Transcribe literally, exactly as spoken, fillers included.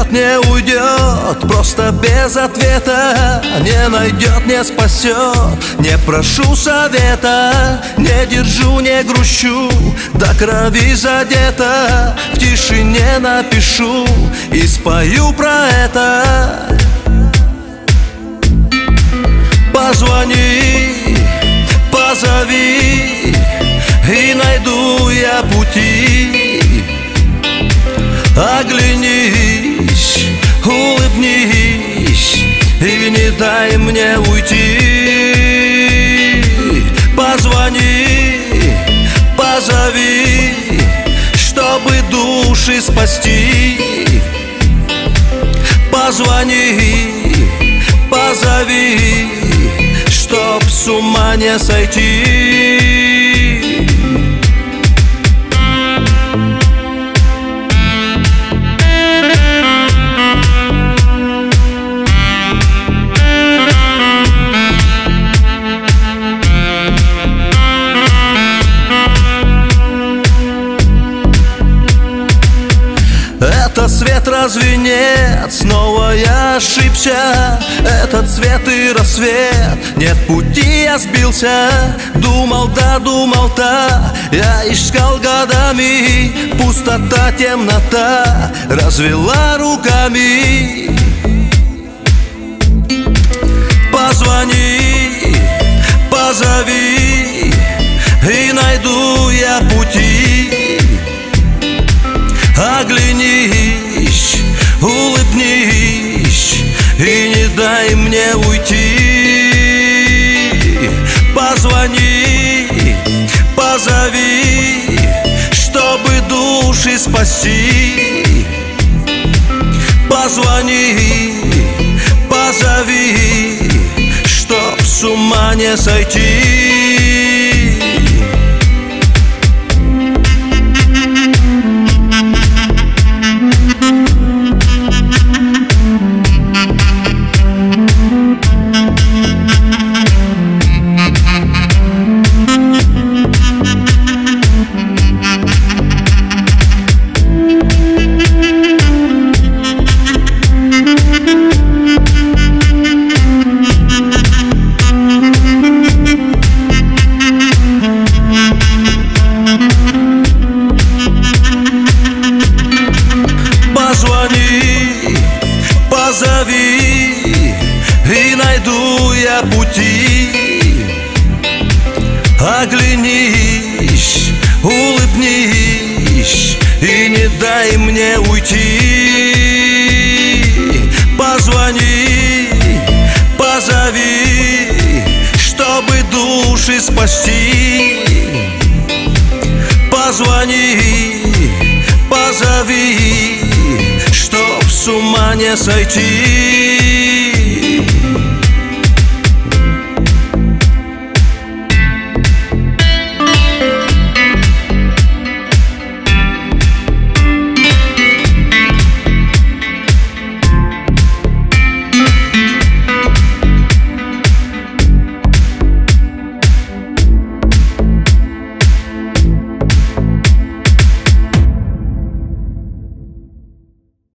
придет, не уйдет, просто без ответа. Не найдет, не спасет, не прошу совета. Не держу, не грущу, до крови задета. В тишине напишу и спою про это. Позвони, позови, и найду я пути. Оглянись, улыбнись, и не дай мне уйти. Позвони, позови, чтобы души спасти. Позвони, позови, чтоб с ума не сойти. Это свет, разве нет? Снова я ошибся. Этот свет и рассвет. Нет пути, я сбился. Думал, да, думал-то. Я искал годами. Пустота, темнота развела руками. Позвони, позови, и найду я пути. Оглянись, улыбнись, и не дай мне уйти. Позвони, позови, чтобы души спасти. Позвони, позови, чтоб с ума не сойти. Позвони, позови, и найду я пути. Оглянись, улыбнись, и не дай мне уйти. Позвони, позови, чтобы души спасти. Позвони, позови, чтоб с ума не сойти.